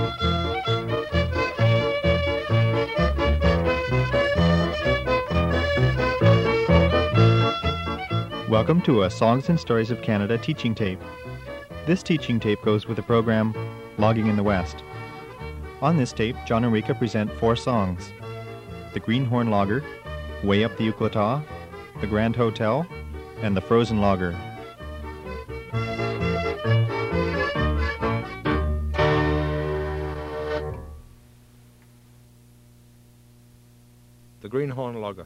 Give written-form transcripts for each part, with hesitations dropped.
Welcome to a Songs and Stories of Canada teaching tape. This teaching tape goes with the program Logging in the West. On this tape, John and Rika present 4 songs: The Greenhorn Logger, Way Up the Euclataw, The Grand Hotel, and The Frozen Logger. The Greenhorn Logger.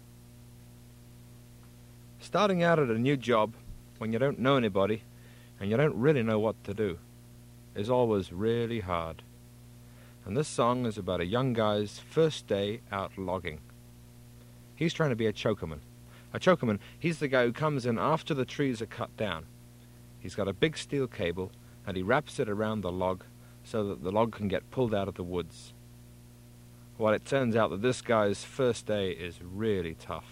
Starting out at a new job, when you don't know anybody and you don't really know what to do, is always really hard. And this song is about a young guy's first day out logging. He's trying to be a chokerman. A chokerman, he's the guy who comes in after the trees are cut down. He's got a big steel cable and he wraps it around the log so that the log can get pulled out of the woods. Well, it turns out that this guy's first day is really tough.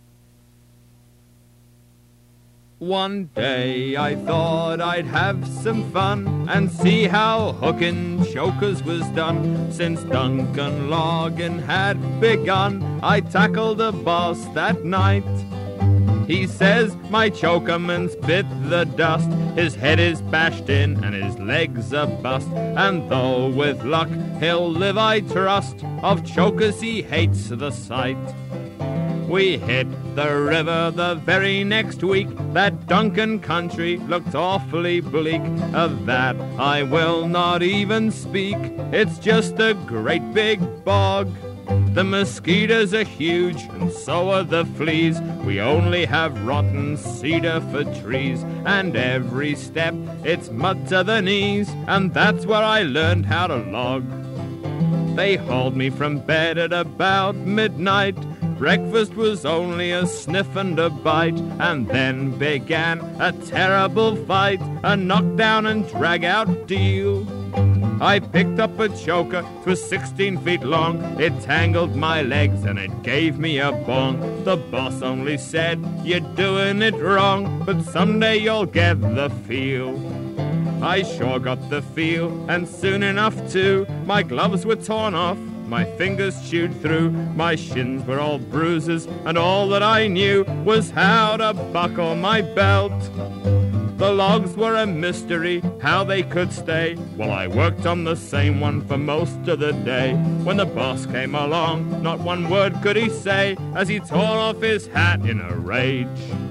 One day I thought I'd have some fun and see how hooking chokers was done. Since Duncan logging had begun, I tackled the boss that night. He says my chokerman's bit the dust, his head is bashed in and his legs are bust, and though with luck he'll live I trust, of chokers he hates the sight. We hit the river the very next week. That Duncan country looked awfully bleak. Of that I will not even speak. It's just a great big bog. The mosquitoes are huge and so are the fleas. We only have rotten cedar for trees, and every step it's mud to the knees, and that's where I learned how to log. They hauled me from bed at about midnight. Breakfast was only a sniff and a bite, and then began a terrible fight, a knockdown and drag-out deal. I picked up a choker, 'twas 16 feet long. It tangled my legs and it gave me a bong. The boss only said, "You're doing it wrong, but someday you'll get the feel." I sure got the feel, and soon enough too. My gloves were torn off, my fingers chewed through, my shins were all bruises, and all that I knew was how to buckle my belt. The logs were a mystery, how they could stay. Well, I worked on the same one for most of the day. When the boss came along, not one word could he say, as he tore off his hat in a rage.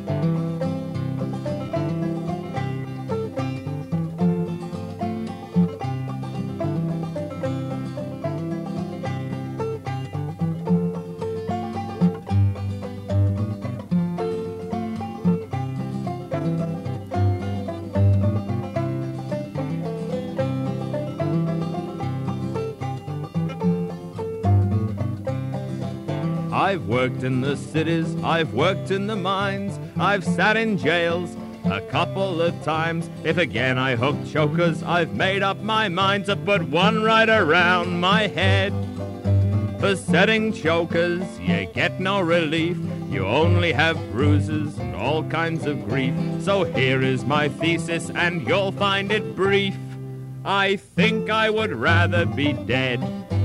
I've worked in the cities, I've worked in the mines, I've sat in jails a couple of times. If again I hook chokers, I've made up my mind to put one right around my head. For setting chokers, you get no relief, you only have bruises and all kinds of grief. So here is my thesis and you'll find it brief. I think I would rather be dead.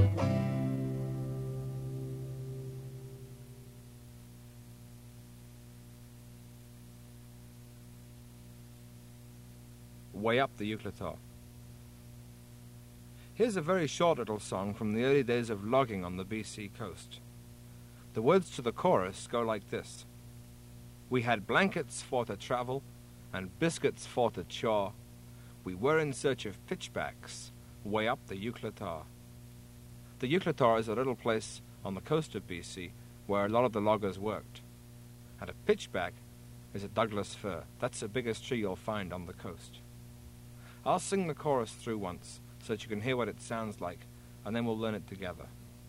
Way Up the Euclataw. Here's a very short little song from the early days of logging on the BC coast. The words to the chorus go like this: We had blankets for to travel and biscuits for to chaw. We were in search of pitchbacks way up the Euclataw. The Euclataw is a little place on the coast of BC where a lot of the loggers worked. And a pitchback is a Douglas fir. That's the biggest tree you'll find on the coast. I'll sing the chorus through once so that you can hear what it sounds like, and then we'll learn it together.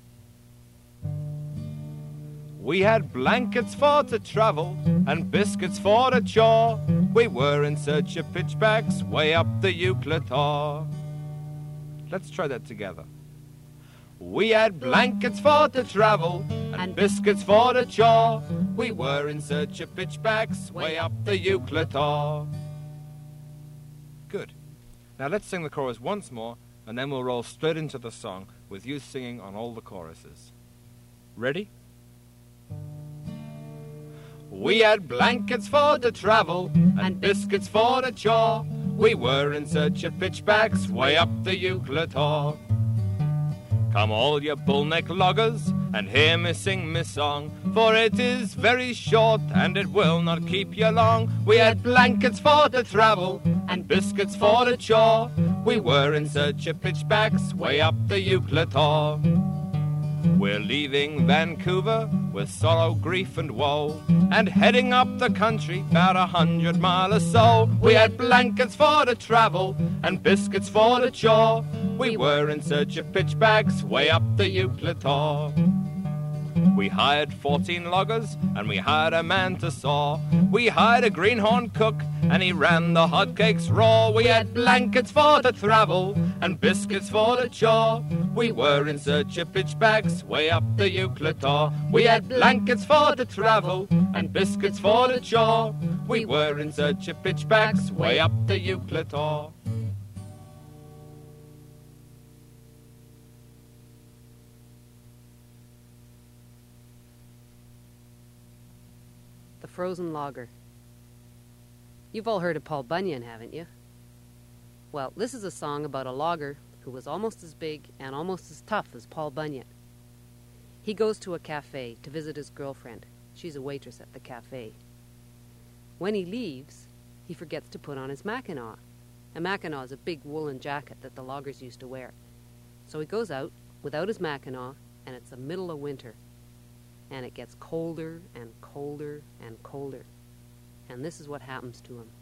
We had blankets for to travel and biscuits for to chaw. We were in search of pitchbacks way up the Euclataw. Let's try that together. We had blankets for to travel and biscuits for to chaw. We were in search of pitchbacks way up the Euclataw. Good. Now let's sing the chorus once more, and then we'll roll straight into the song with you singing on all the choruses. Ready? We had blankets for the travel and biscuits for the chaw. We were in search of pitchbacks way up the Euclid Haw. Come all you bullneck loggers and hear me sing me song, for it is very short and it will not keep you long. We had blankets for the travel and biscuits for the chaw. We were in search of pitchbacks way up the Euclid Haw. We're leaving Vancouver with sorrow, grief and woe, and heading up the country about 100 miles or so. We had blankets for the travel and biscuits for the chaw. We were in search of pitchbacks way up the Euclid Haw. We hired 14 loggers and we hired a man to saw. We hired a greenhorn cook and he ran the hotcakes raw. We had blankets for the travel and biscuits for the chaw. We were in search of pitchbacks way up the Euclid Haw. We had blankets for the travel and biscuits for the chaw. We were in search of pitchbacks way up the Euclid Haw. The Frozen Logger. You've all heard of Paul Bunyan, haven't you? Well, this is a song about a logger who was almost as big and almost as tough as Paul Bunyan. He goes to a cafe to visit his girlfriend. She's a waitress at the cafe. When he leaves, he forgets to put on his mackinaw. A mackinaw is a big woolen jacket that the loggers used to wear. So he goes out without his mackinaw, and it's the middle of winter. And it gets colder and colder and colder. And this is what happens to him.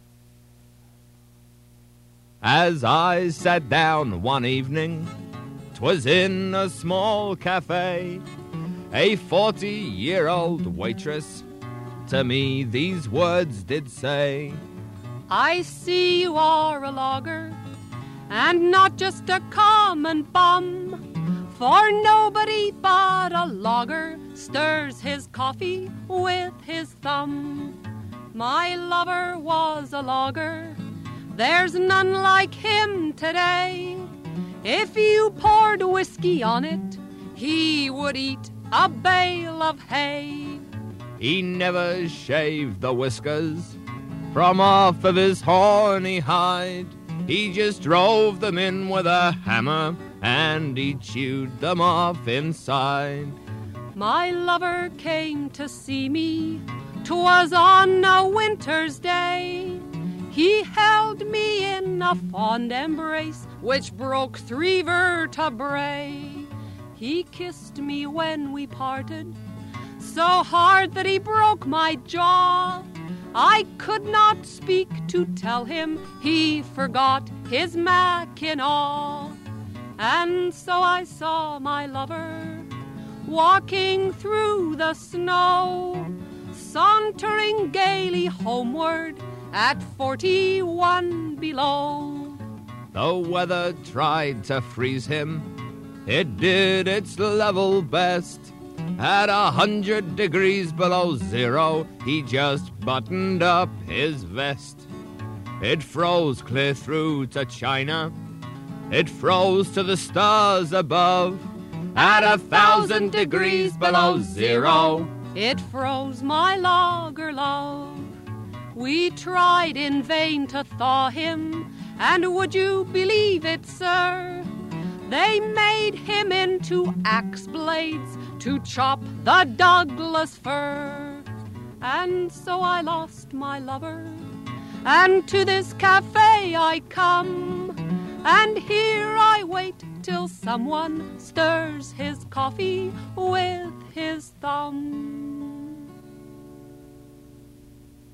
As I sat down one evening, 'twas in a small cafe, a 40-year-old waitress to me these words did say. I see you are a logger, and not just a common bum, for nobody but a logger stirs his coffee with his thumb. My lover was a logger, there's none like him today. If you poured whiskey on it, he would eat a bale of hay. He never shaved the whiskers from off of his horny hide. He just drove them in with a hammer and he chewed them off inside. My lover came to see me, 'twas on a winter's day. He held me in a fond embrace which broke 3 vertebrae. He kissed me when we parted, so hard that he broke my jaw. I could not speak to tell him he forgot his mackinaw. And so I saw my lover walking through the snow, sauntering gaily homeward at 41 below. The weather tried to freeze him, it did its level best. At 100 degrees below zero, he just buttoned up his vest. It froze clear through to China, it froze to the stars above. At 1,000 degrees below zero, it froze my logger love. We tried in vain to thaw him, and would you believe it, sir? They made him into axe blades to chop the Douglas fir. And so I lost my lover, and to this cafe I come, and here I wait till someone stirs his coffee with his thumb.